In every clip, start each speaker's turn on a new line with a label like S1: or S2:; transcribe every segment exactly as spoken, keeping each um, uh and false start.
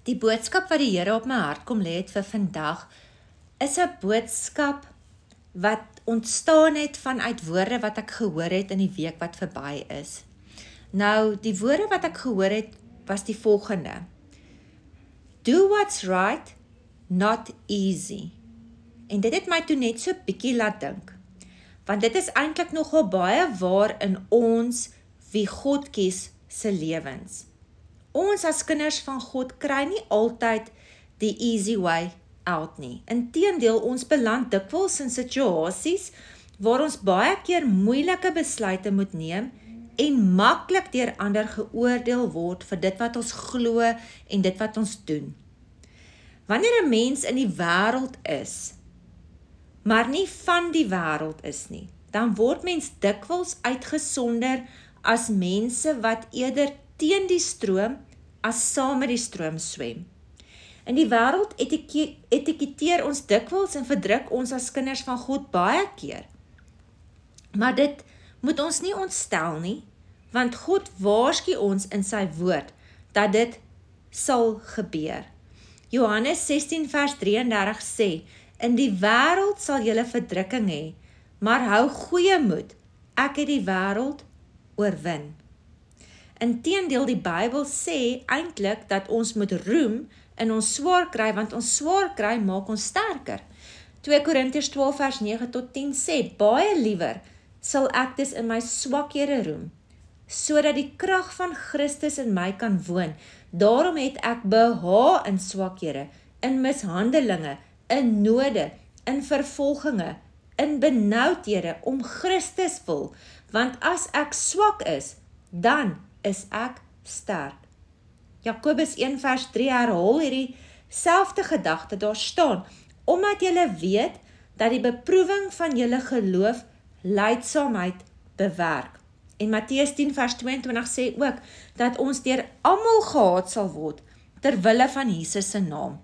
S1: Die boodskap wat die Here op my hart kom lê het vir vandag, is 'n boodskap wat ontstaan het vanuit woorde wat ek gehoor het in die week wat verby is. Nou, die woorde wat ek gehoor het, was die volgende. Do what's right, not easy. En dit het my toe net so bietjie laat dink. Want dit is eintlik nogal baie waar in ons wie God kies se lewens. Ons as kinders van God kry nie altyd die easy way out nie. Inteendeel, ons beland dikwels in situasies waar ons baie keer moeilike besluite moet neem en maklik deur ander geoordeel word vir dit wat ons glo en dit wat ons doen. Wanneer 'n mens in die wêreld is, maar nie van die wêreld is nie, dan word mens dikwels uitgesonder as mense wat eerder teen die stroom as saam met die stroom swem. In die wêreld etike, etiketeer ons dikwels en verdruk ons as kinders van God baie keer. Maar dit moet ons nie ontstel nie, want God waarsku ons in sy woord dat dit sal gebeur. Johannes sestien vers drie en dertig sê, in die wêreld sal julle verdrukking hê, maar hou goeie moed, ek het die wêreld oorwin. Inteendeel, die Bybel sê eintlik dat ons moet roem in ons swaar kry, want ons swaar kry maak ons sterker. twee Korintiërs twaalf vers nege tot tien sê, baie liewer sal ek dus in my swakhede roem, sodat die krag van Christus in my kan woon. Daarom het ek behaag in swakhede, in mishandelinge, in node, in vervolginge, in benoudhede om Christus wil, want as ek swak is, dan is ek sterk. Jakobus een vers drie herhaal hierdie selfde gedagte, daar staan, omdat julle weet dat die beproewing van julle geloof lydsaamheid bewerk. En Matteus tien vers twee en twintig sê ook, dat ons deur almal gehaat sal word, ter wille van Jesus se naam.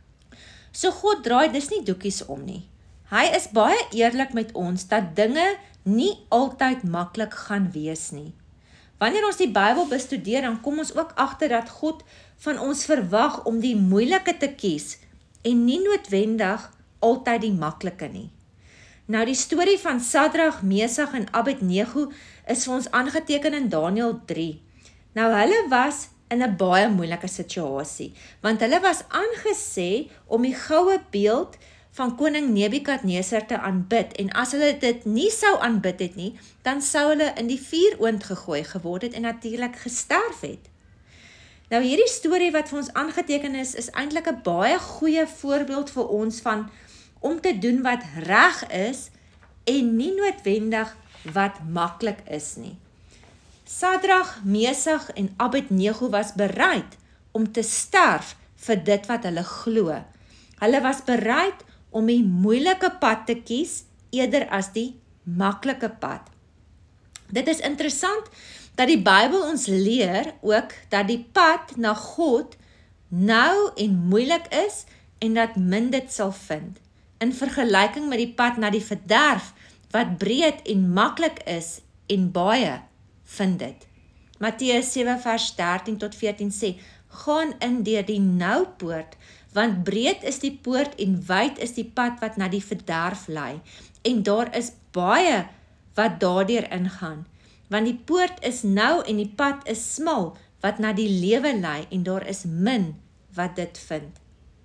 S1: So God draai dis nie doekies om nie. Hy is baie eerlik met ons, dat dinge nie altyd maklik gaan wees nie. Wanneer ons die Bybel bestudeer, dan kom ons ook agter dat God van ons verwag om die moeilike te kies, en nie noodwendig altyd die maklike nie. Nou die storie van Sadrag, Mesach en Abednego is vir ons aangeteken in Daniël drie. Nou hulle was in 'n baie moeilike situasie, want hulle was aangesê om die goue beeld van koning Nebukadnesar te aanbid, en as hulle dit nie sou aanbid het nie, dan sou hulle in die vuuroond gegooi geword het en natuurlik gesterf het. Nou hierdie storie wat vir ons aangeteken is, is eintlik 'n baie goeie voorbeeld vir ons van om te doen wat reg is en nie noodwendig wat maklik is nie. Sadrag, Mesach en Abednego was bereid om te sterf vir dit wat hulle glo. Hulle was bereid om die moeilike pad te kies eerder as die maklike pad. Dit is interessant dat die Bybel ons leer ook dat die pad na God nou en moeilik is en dat min dit sal vind, in vergelyking met die pad na die verderf wat breed en maklik is en baie vind dit. Matteus sewe vers dertien tot veertien sê, gaan in deur die nou poort, want breed is die poort en wyd is die pad wat na die verderf lei, en daar is baie wat daardeur ingaan, want die poort is nou en die pad is smal wat na die lewe lei, en daar is min wat dit vind.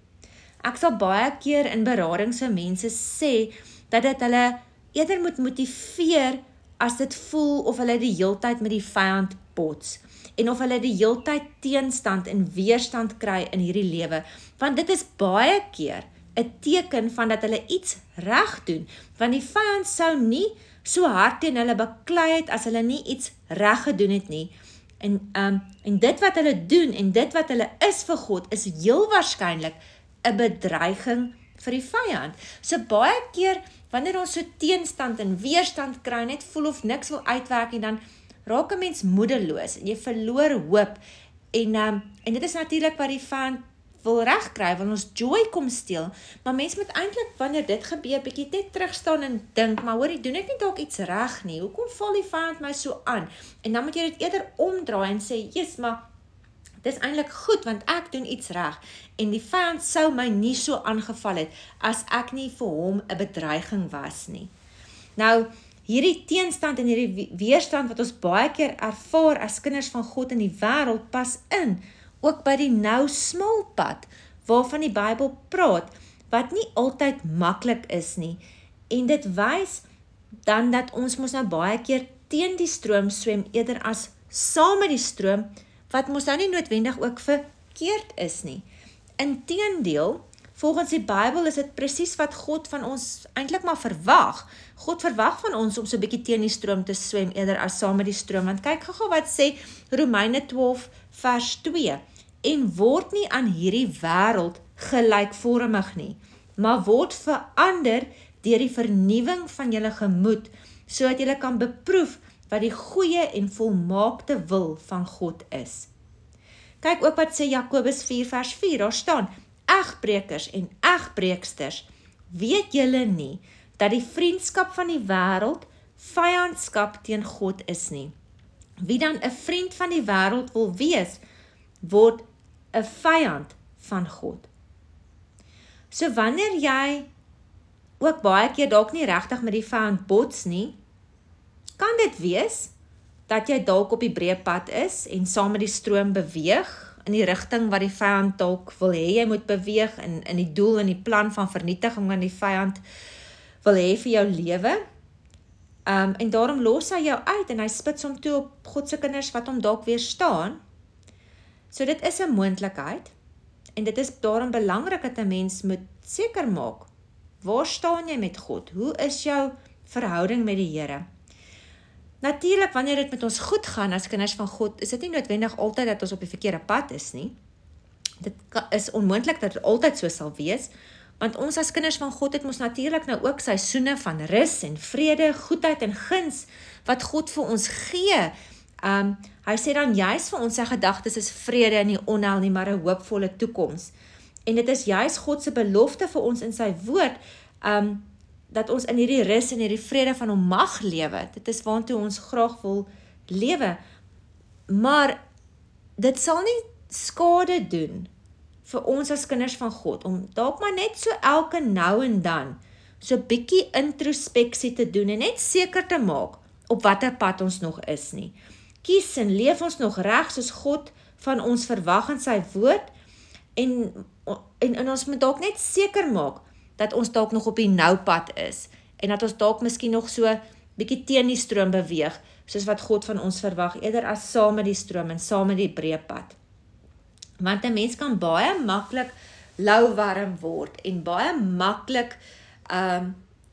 S1: Ek sal baie keer in beradings vir mense sê, dat dit hulle eerder moet motiveer as dit voel of hulle die heeltyd met die vyand bots, en of hulle die heeltyd teenstand en weerstand kry in hierdie lewe, want dit is baie keer 'n teken van dat hulle iets reg doen, want die vyand sou nie so hard teen hulle beklei het as hulle nie iets reg gedoen het nie, en, um, en dit wat hulle doen, en dit wat hulle is vir God, is heel waarskynlik 'n bedreiging vir die vyand. So baie keer, wanneer ons so teenstand en weerstand kry, net voel of niks wil uitwerk, en dan raak 'n mens moedeloos, en jy verloor hoop, en, um, en dit is natuurlik wat die vyand wil regkry, wil ons joy kom steel, maar mens moet eintlik, wanneer dit gebeur, bietjie net terugstaan en dink, maar hoor, doen ek nie dalk iets reg nie, hoekom val die vyand my so aan, en dan moet jy dit eerder omdraai en sê, yes, maar Dit is eintlik goed, want ek doen iets reg, en die vyand sou my nie so aangeval het, as ek nie vir hom 'n bedreiging was nie. Nou, hierdie teenstand en hierdie weerstand wat ons baie keer ervaar as kinders van God in die wêreld, pas in, ook by die nou smal pad, waarvan die Bybel praat, wat nie altyd maklik is nie, en dit wys dan dat ons mos nou baie keer teen die stroom swem, eerder as saam met die stroom, wat mos nou nie noodwendig ook verkeerd is nie. Inteendeel, volgens die Bybel is dit presies wat God van ons eintlik maar verwag. God verwag van ons om so 'n bietjie teen die stroom te swem, eerder as saam met die stroom, want kyk gou wat sê Romeine twaalf vers twee, en word nie aan hierdie wêreld gelykvormig nie, maar word verander deur die vernuwing van julle gemoed, sodat julle kan beproef wat die goeie en volmaakte wil van God is. Kyk ook wat sê Jakobus vier vers vier, daar staan, egbrekers en egbreeksters, weet julle nie, dat die vriendskap van die wêreld vyandskap teen God is nie. Wie dan 'n vriend van die wêreld wil wees, word 'n vyand van God. So wanneer jy ook baie keer dalk nie regtig met die vyand bots nie, kan dit wees dat jy dalk op die breë pad is en saam met die stroom beweeg in die rigting wat die vyand dalk wil hê jy moet beweeg, in in die doel en die plan van vernietiging wat die vyand wil hê vir jou lewe. Um, en daarom los hy jou uit en hy spits hom toe op God se kinders wat hom dalk weerstaan. So dit is 'n moontlikheid en dit is daarom belangrik dat 'n mens moet seker maak, waar staan jy met God? Hoe is jou verhouding met die Here? Natuurlik, wanneer dit met ons goed gaan as kinders van God, is dit nie noodwendig altyd dat ons op die verkeerde pad is nie. Dit is onmoontlik dat dit altyd so sal wees, want ons as kinders van God het mos natuurlik nou ook seisoene van rus en vrede, goedheid en guns wat God vir ons gee. Um, hy sê dan juis vir ons sy gedagtes is vrede en nie onheil nie, maar 'n hoopvolle toekoms. En dit is juis God se belofte vir ons in sy woord, um, dat ons in hierdie rus en hierdie vrede van hom mag lewe. Dit is waartoe ons graag wil lewe. Maar dit sal nie skade doen vir ons as kinders van God, om dalk maar net so elke nou en dan, so bietjie introspeksie te doen, en net seker te maak, op watter pad ons nog is nie. Kies en leef ons nog reg, soos God van ons verwag in sy woord, en, en, en ons moet dalk net seker maak, dat ons dalk nog op die noupad is, en dat ons dalk miskien nog so bietjie teen die stroom beweeg, soos wat God van ons verwag, eerder as saam met die stroom en saam met die breë pad. Want 'n mens kan baie maklik lauwarm word, en baie maklik um,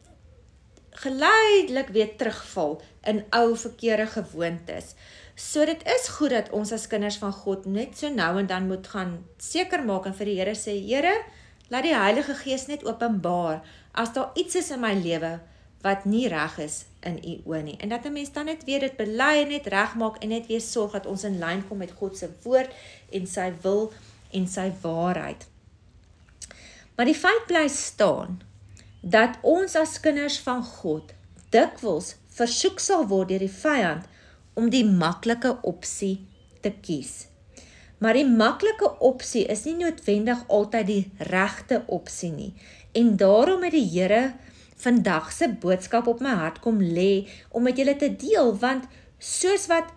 S1: geleidelik weer terugval in ou verkeerde gewoontes. So dit is goed dat ons as kinders van God net so nou en dan moet gaan seker maak en vir die Here sê, Here, laat die Heilige Gees net openbaar, as daar iets is in my lewe, wat nie reg is in u oë nie. En dat 'n mens dan net weer dit bely en net regmaak, en net weer sorg dat ons in lyn kom met God se woord, en sy wil, en sy waarheid. Maar die feit bly staan, dat ons as kinders van God, dikwels versoek sal word deur die vyand, om die maklike opsie te kies. Maar die maklike opsie is nie noodwendig altyd die regte opsie nie. En daarom het die Here vandag se boodskap op my hart kom lê, om met julle te deel, want soos wat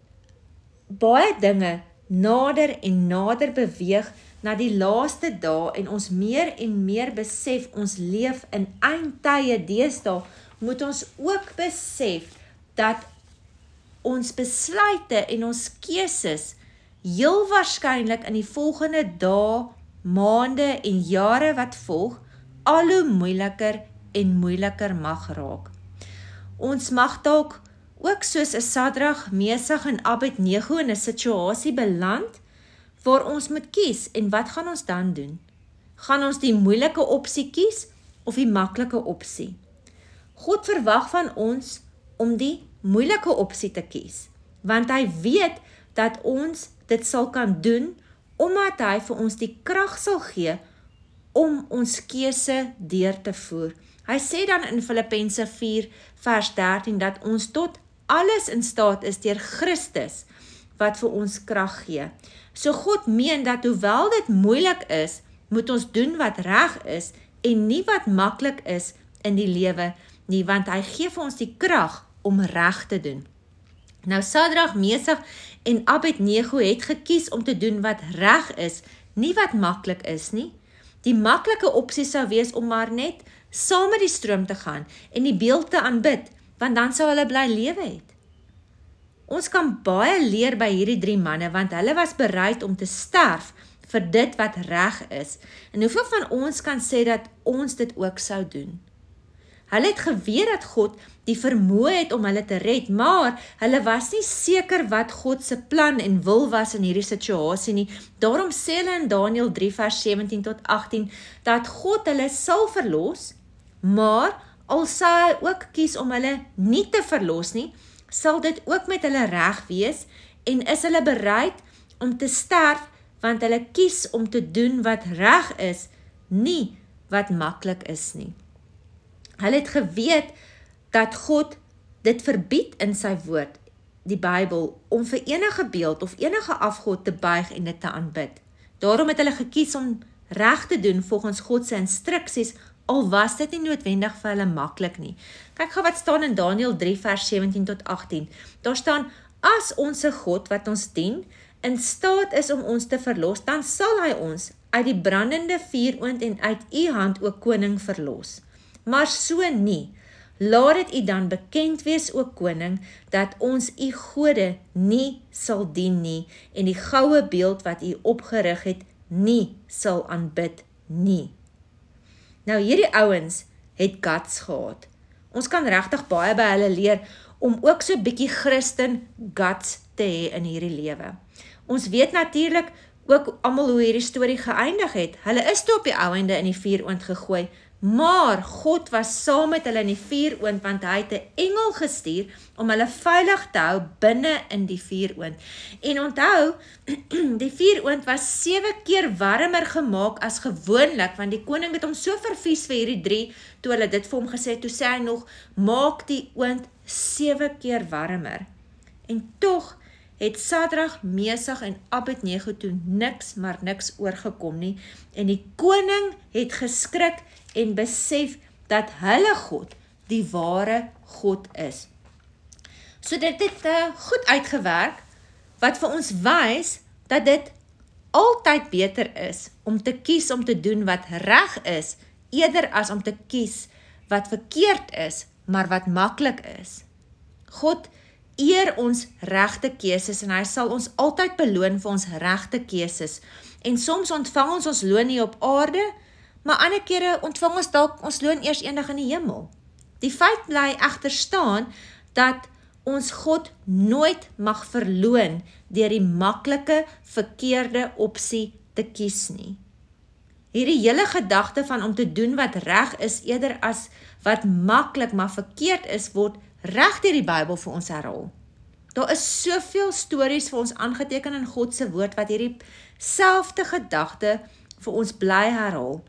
S1: baie dinge nader en nader beweeg na die laaste dae, en ons meer en meer besef, ons leef in eindtye deesdae, moet ons ook besef, dat ons besluite en ons keuses heel waarskynlik in die volgende dae, maande en jare wat volg, al hoe moeiliker en moeiliker mag raak. Ons mag dalk ook soos 'n Sadrag, Mesach en Abednego in 'n situasie beland, waar ons moet kies, en wat gaan ons dan doen? Gaan ons die moeilike opsie kies, of die maklike opsie? God verwag van ons om die moeilike opsie te kies, want hy weet dat ons dit sal kan doen, omdat hy vir ons die krag sal gee, om ons keuse deur te voer. Hy sê dan in Filippense vier vers dertien, dat ons tot alles in staat is deur Christus, wat vir ons krag gee. So God meen dat hoewel dit moeilik is, moet ons doen wat reg is en nie wat maklik is in die lewe nie, want hy gee vir ons die krag om reg te doen. Nou Sadrag, Mesach en Abednego het gekies om te doen wat reg is, nie wat maklik is nie. Die maklike opsie sou wees om maar net saam met die stroom te gaan en die beeld te aanbid, want dan sou hulle bly lewe het. Ons kan baie leer by hierdie drie manne, want hulle was bereid om te sterf vir dit wat reg is. En hoeveel van ons kan sê dat ons dit ook sou doen? Hulle het geweet dat God die vermoë het om hulle te red, maar hulle was nie seker wat God se plan en wil was in hierdie situasie nie. Daarom sê hulle in Daniël drie vers sewentien tot agttien, dat God hulle sal verlos, maar al sal hy ook kies om hulle nie te verlos nie, sal dit ook met hulle reg wees, en is hulle bereid om te sterf, want hulle kies om te doen wat reg is, nie wat maklik is nie. Hulle het geweet dat God dit verbied in sy woord, die Bybel, om vir enige beeld of enige afgod te buig en dit te aanbid. Daarom het hulle gekies om reg te doen volgens God se instruksies, al was dit nie noodwendig vir hulle maklik nie. Kyk gou wat staan in Daniël drie vers sewentien tot agttien. Daar staan, as onse God wat ons dien, in staat is om ons te verlos, dan sal hy ons uit die brandende vuuroond en uit u hand, o koning, verlos. Maar so nie, laat dit u dan bekend wees, o koning, dat ons u gode nie sal dien nie, en die goue beeld wat u opgerig het, nie sal aanbid nie. Nou hierdie ouens het guts gehad. Ons kan regtig baie by hulle leer, om ook so bietjie Christen guts te hê in hierdie lewe. Ons weet natuurlik ook almal hoe hierdie storie geëindig het. Hulle is toe op die ou einde in die vuuroond gegooi, maar God was saam met hulle in die vuuroond, want hy het 'n engel gestuur om hulle veilig te hou binne in die vuuroond. En onthou, die vuuroond was sewe keer warmer gemaak as gewoonlik, want die koning het hom so vervies vir hierdie drie, toe hulle dit vir hom gesê het, toe sê hy nog, maak die oond sewe keer warmer. En tog het Sadrag, Mesach en Abednego toe niks, maar niks oorgekom nie, en die koning het geskrik en besef dat hulle God die ware God is. So dit het uh, goed uitgewerk, wat vir ons wys dat dit altyd beter is om te kies om te doen wat reg is, eerder as om te kies wat verkeerd is, maar wat maklik is. God eer ons regte keuses en hy sal ons altyd beloon vir ons regte keuses. En soms ontvang ons ons loon nie op aarde, maar ander kere ontvang ons dalk ons loon eers eendag in die hemel. Die feit bly egter staan dat ons God nooit mag verloon deur die maklike verkeerde opsie te kies nie. Hierdie hele gedagte van om te doen wat reg is eerder as wat maklik maar verkeerd is, word reg deur die Bybel vir ons herhaal. Daar is soveel stories vir ons aangeteken in God se woord wat hierdie selfde gedagte vir ons bly herhaal.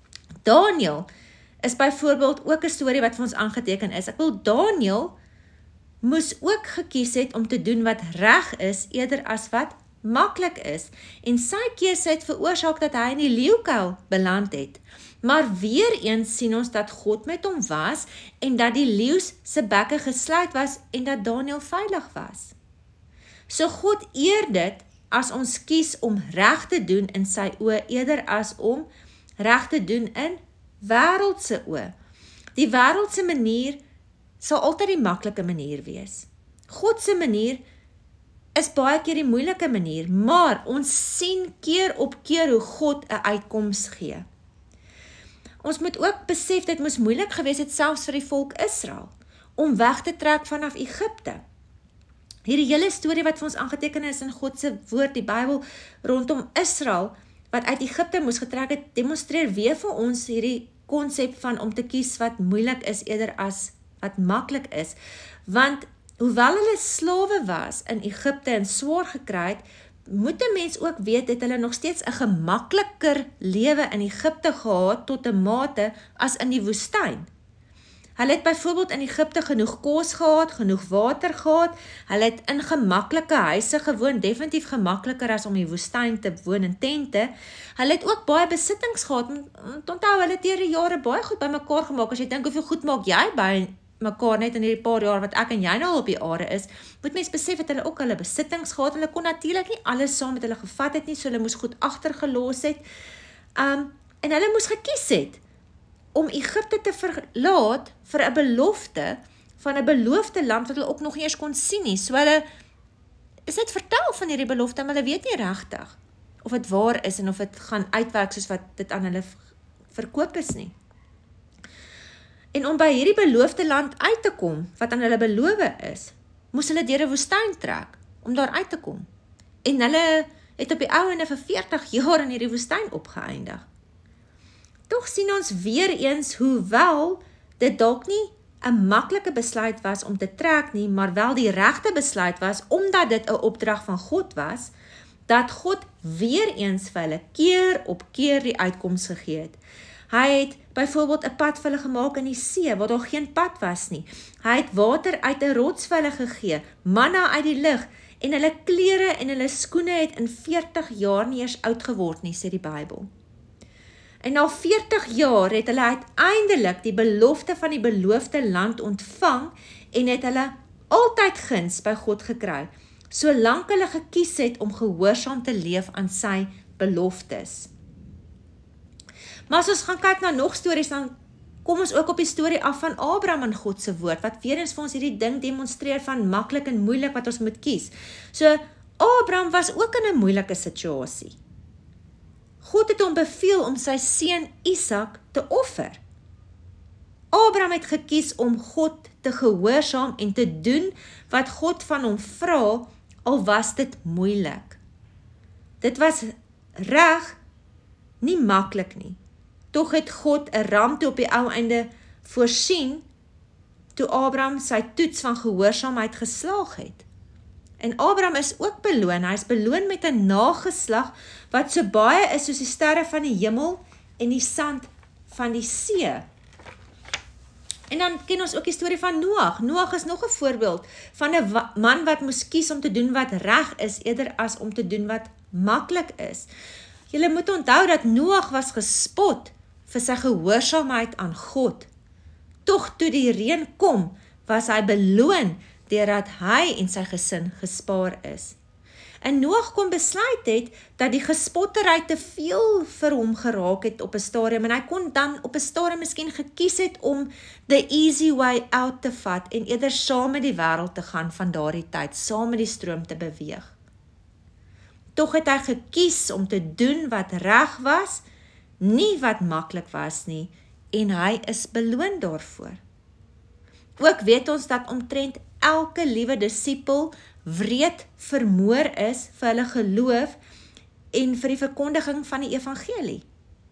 S1: Daniël is byvoorbeeld ook 'n storie wat vir ons aangeteken is. Ek wil Daniël moes ook gekies het om te doen wat reg is eerder as wat maklik is, en sy keuse het veroorsaak dat hy in die leeukuil beland het. Maar weer eens sien ons dat God met hom was en dat die leeu's se bekke gesluit was en dat Daniël veilig was. So God eer dit as ons kies om reg te doen in sy oë eerder as om reg te doen in wêreldse oë. Die wêreldse manier sal altyd die maklike manier wees. God se manier is baie keer die moeilike manier, maar ons sien keer op keer hoe God 'n uitkoms gee. Ons moet ook besef, dit moes moeilik gewees het selfs vir die volk Israel, om weg te trek vanaf Egipte. Hierdie hele storie wat vir ons aangeteken is in God se woord, die Bybel, rondom Israel, wat uit Egipte moes getrek het, demonstreer weer vir ons hierdie konsep van om te kies wat moeilik is eerder as wat maklik is, want hoewel hulle slawe was in Egipte en swaar gekry het, moet 'n mens ook weet, het hulle nog steeds 'n gemakliker lewe in Egipte gehad tot 'n mate as in die woestyn. Hulle het byvoorbeeld in Egipte genoeg kos gehad, genoeg water gehad, hulle het in gemaklike huise gewoon, definitief gemakliker as om in die woestyn te woon in tente. Hulle het ook baie besittings gehad, onthou hulle het deur die jare baie goed bymekaar gemaak. As jy dink hoeveel goed maak jy by mekaar net in hierdie paar jaar wat ek en jy nou op die aarde is, moet mens besef dat hulle ook hulle besittings gehad, hulle kon natuurlik nie alles saam met hulle gevat het nie, so hulle moes goed agtergelos het, um, en hulle moes gekies het om Egipte te verlaat vir 'n belofte van 'n beloofde land wat hulle ook nog nie eens kon sien nie. So hulle is net vertel van hierdie belofte, maar hulle weet nie regtig of dit waar is en of dit gaan uitwerk soos wat dit aan hulle verkoop is nie. En om by hierdie beloofde land uit te kom, wat aan hulle beloof is, moes hulle deur 'n woestyn trek, om daar uit te kom. En hulle het op die ou ende vir veertig jaar in hierdie woestyn opgeëindig. Tog sien ons weer eens, hoewel dit dalk nie 'n maklike besluit was om te trek nie, maar wel die regte besluit was, omdat dit 'n opdrag van God was, dat God weer eens vir hulle keer op keer die uitkoms gegee het. Hy het byvoorbeeld 'n pad vir hulle gemaak in die see, waar daar geen pad was nie. Hy het water uit 'n rots vir hulle gegee, manna uit die lug, en hulle klere en hulle skoene het in veertig jaar nie eers oud geword nie, sê die Bybel. En na veertig jaar het hulle uiteindelik die belofte van die beloofde land ontvang en het hulle altyd guns by God gekry, solank hulle gekies het om gehoorsaam te leef aan sy beloftes. Maar as ons gaan kyk na nog stories, dan kom ons ook op die storie af van Abraham en God se woord, wat weer eens vir ons hierdie ding demonstreer van maklik en moeilik wat ons moet kies. So, Abraham was ook in 'n moeilike situasie. God het hom beveel om sy seun Isak te offer. Abraham het gekies om God te gehoorsaam en te doen wat God van hom vra, al was dit moeilik. Dit was reg, nie maklik nie. Tog het God 'n ram toe op die ou einde voorsien, toe Abraham sy toets van gehoorsaamheid geslaag het. En Abraham is ook beloon, hy is beloon met 'n nageslag, wat so baie is soos die sterre van die hemel en die sand van die see. En dan ken ons ook die storie van Noag. Noag is nog 'n voorbeeld van 'n man wat moes kies om te doen wat reg is, eerder as om te doen wat maklik is. Julle moet onthou dat Noag was gespot vir sy gehoorsaamheid aan God. Tog toe die reën kom, was hy beloon deurdat hy en sy gesin gespaar is. En Noag kon besluit het dat die gespottery te veel vir hom geraak het op 'n stadium, en hy kon dan op 'n stadium miskien gekies het om the easy way out te vat en eerder saam met die wêreld te gaan van daardie tyd, saam met die stroom te beweeg. Tog het hy gekies om te doen wat reg was, nie wat maklik was nie, en hy is beloon daarvoor. Ook weet ons dat omtrent elke liewe disipel wreed vermoor is vir hulle geloof en vir die verkondiging van die evangelie.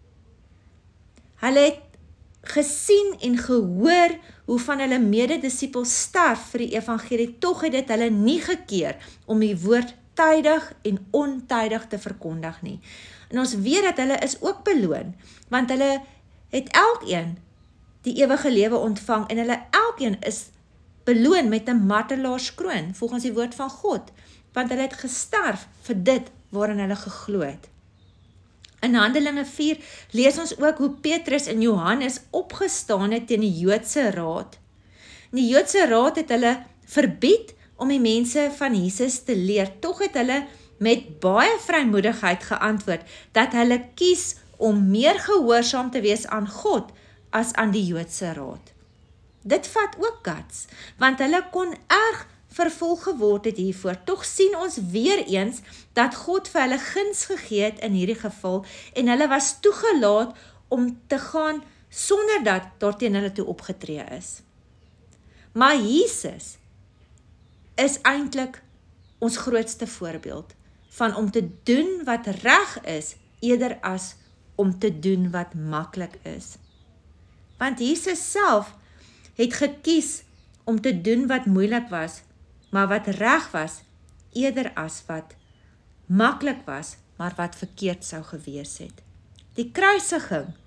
S1: Hulle het gesien en gehoor hoe van hulle mededisipels sterf vir die evangelie, tog het dit hulle nie gekeer om die woord tydig en ontydig te verkondig nie. En ons weet dat hulle is ook beloon, want hulle het elkeen die ewige lewe ontvang en hulle elkeen is beloon met 'n martelaarskroon volgens die woord van God, want hulle het gesterf vir dit waarin hulle geglo het. In Handelinge vier lees ons ook hoe Petrus en Johannes opgestaan het teen die Joodse raad. Die Joodse raad het hulle verbied om die mense van Jesus te leer, tog het hulle met baie vrymoedigheid geantwoord dat hulle kies om meer gehoorsaam te wees aan God as aan die Joodse raad. Dit vat ook guts, want hulle kon erg vervolg geword het hiervoor. Tog sien ons weer eens dat God vir hulle guns gegee het in hierdie geval en hulle was toegelaat om te gaan sonder dat daar teen hulle toe opgetree is. Maar Jesus is eintlik ons grootste voorbeeld van om te doen wat reg is eerder as om te doen wat maklik is. Want Jesus self het gekies om te doen wat moeilik was, maar wat reg was, eerder as wat maklik was, maar wat verkeerd sou gewees het. Die kruisiging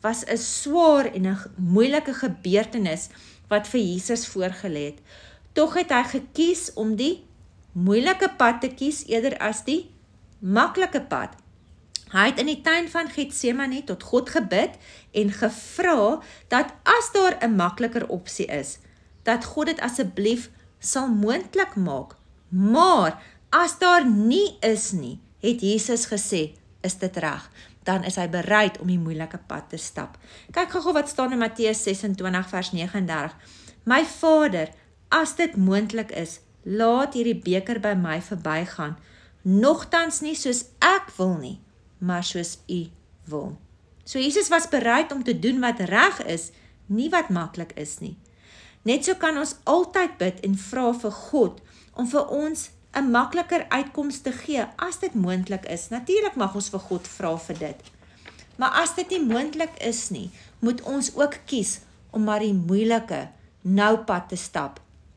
S1: was 'n swaar en 'n moeilike gebeurtenis wat vir Jesus voorgelê het. Tog het hy gekies om die moeilike pad te kies eerder as die maklike pad. Hy het in die tuin van Getsemane tot God gebid en gevra dat as daar 'n makliker opsie is, dat God dit asseblief sal moontlik maak. Maar as daar nie is nie, het Jesus gesê, is dit reg, dan is hy bereid om die moeilike pad te stap. Kyk gou wat staan in Matteus ses en twintig vers nege en dertig. My Vader, as dit moontlik is, laat hierdie beker by my verbygaan, nogtans nie soos ek wil nie, maar soos U wil. So Jesus was bereid om te doen wat reg is, nie wat maklik is nie. Net so kan ons altyd bid en vra vir God om vir ons 'n makliker uitkoms te gee as dit moontlik is. Natuurlik mag ons vir God vra vir dit. Maar as dit nie moontlik is nie, moet ons ook kies om maar die moeilike nou pad te stap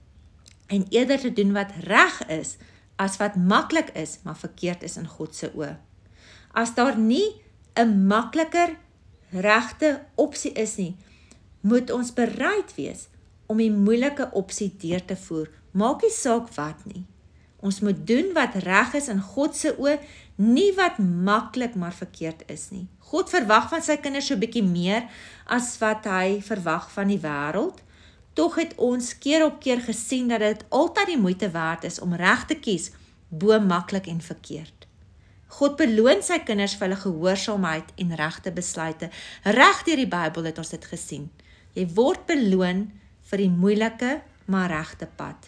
S1: en eerder te doen wat reg is as wat maklik is, maar verkeerd is in God se oë. As daar nie 'n makliker regte opsie is nie, moet ons bereid wees om die moeilike opsie deur te voer. Maak nie saak wat nie. Ons moet doen wat reg is in God se oë, nie wat maklik maar verkeerd is nie. God verwag van sy kinders so 'n bietjie meer as wat hy verwag van die wêreld. Tog het ons keer op keer gesien dat dit altyd die moeite werd is om reg te kies bo maklik en verkeerd. God beloon sy kinders vir hulle gehoorsaamheid en regte besluite. Reg deur die Bybel het ons dit gesien. Jy word beloon vir die moeilike maar regte pad.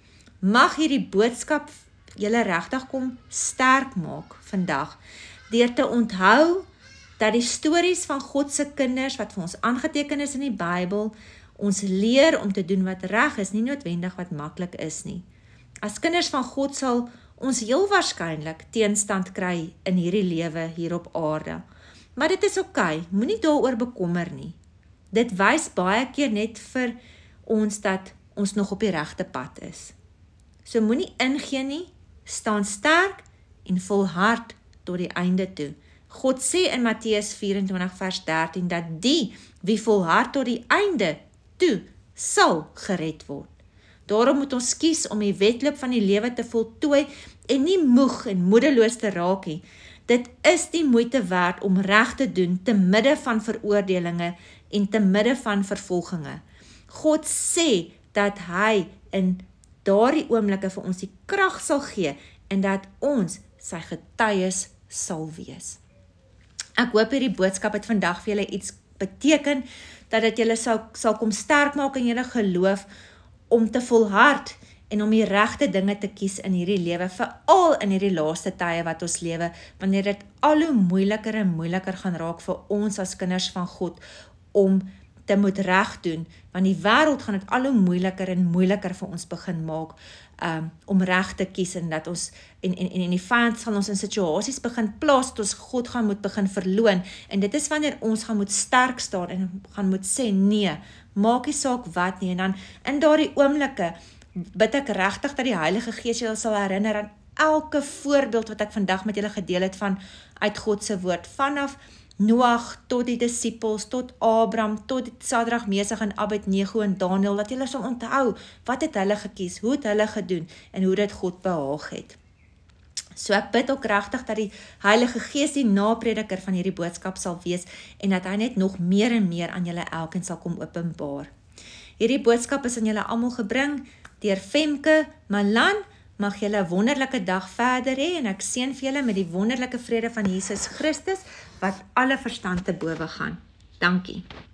S1: Mag hierdie boodskap julle regtig kom sterk maak vandag, deur te onthou dat die stories van God se kinders wat vir ons aangeteken is in die Bybel, ons leer om te doen wat reg is, nie noodwendig wat maklik is nie. As kinders van God sal ons heel waarskynlik teenstand kry in hierdie lewe hier op aarde. Maar dit is oké, moenie daaroor bekommer nie. Dit wys baie keer net vir ons dat ons nog op die regte pad is. So moenie ingee nie, staan sterk en volhard tot die einde toe. God sê in Matteus vyf en twintig vers dertien dat die wie volhard tot die einde toe sal gered word. Daarom moet ons kies om die wedloop van die lewe te voltooi en nie moeg en moedeloos te raak nie. Dit is die moeite werd om reg te doen te midde van veroordelinge en te midde van vervolginge. God sê dat hy in daardie oomblikke vir ons die krag sal gee en dat ons sy getuies sal wees. Ek hoop hierdie boodskap het vandag vir julle iets beteken, dat dit julle sal, sal kom sterk maak in julle geloof om te volhard en om die regte dinge te kies in hierdie lewe, veral in hierdie laaste tye wat ons lewe, wanneer dit al hoe moeiliker en moeiliker gaan raak vir ons as kinders van God om te moet reg doen, want die wêreld gaan dit al hoe moeiliker en moeiliker vir ons begin maak um, om reg te kies en dat ons en en en die vyand gaan ons in situasies begin plaas dat ons God gaan moet begin verloon en dit is wanneer ons gaan moet sterk staan en gaan moet sê nee, maak nie saak wat nie en dan in daardie oomblikke bid ek regtig dat die Heilige Gees julle sal herinner aan elke voorbeeld wat ek vandag met julle gedeel het van uit God se woord, vanaf Noag tot die disippels, tot Abraham, tot Sadrag, Mesach en Abednego en Daniel, dat julle sal onthou, wat het hulle gekies, hoe het hulle gedoen, en hoe dit God behaag het. So ek bid ook regtig dat die Heilige Gees die naprediker van hierdie boodskap sal wees, en dat hy net nog meer en meer aan julle elkeen sal kom openbaar. Hierdie boodskap is aan julle almal gebring, deur Femke Malan. Mag julle 'n wonderlike dag verder hê en ek seën vir julle met die wonderlike vrede van Jesus Christus wat alle verstand te bowe gaan. Dankie.